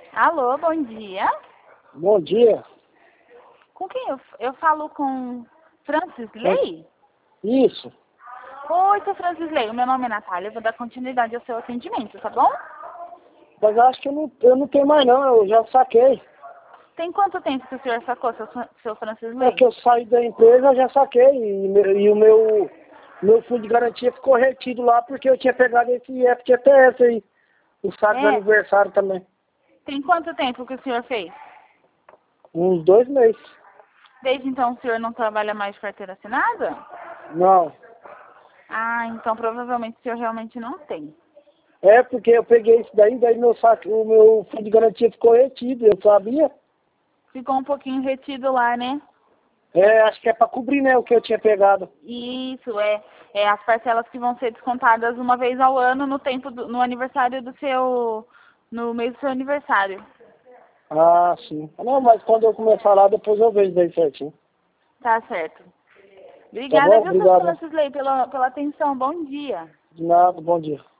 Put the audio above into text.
Alô, bom dia. Bom dia. Com quem eu falo com Francis Lei? Isso. Oi, seu Francis Lei. O meu nome é Natália. Eu vou dar continuidade ao seu atendimento, tá bom? Mas acho que eu não tenho mais não, eu já saquei. Tem quanto tempo que o senhor sacou, seu Francis É Lei? que eu saí da empresa, eu já saquei. E o meu fundo de garantia ficou retido lá porque eu tinha pegado esse FGTS aí. O saco do É. aniversário também. Tem quanto tempo que o senhor fez? Uns 2 meses. Desde então o senhor não trabalha mais de carteira assinada? Não. Ah, então provavelmente o senhor realmente não tem. É porque eu peguei isso daí o meu fundo de garantia ficou retido, eu sabia. Ficou um pouquinho retido lá, né? É, acho que é pra cobrir, né, o que eu tinha pegado. Isso, é as parcelas que vão ser descontadas uma vez ao ano no aniversário no mês do seu aniversário. Ah, sim. Não, mas quando eu começar lá, depois eu vejo daí certinho. Tá certo. Tá Obrigada, bom? viu, seu Obrigado. Francis Lei, pela atenção. Bom dia. De nada, bom dia.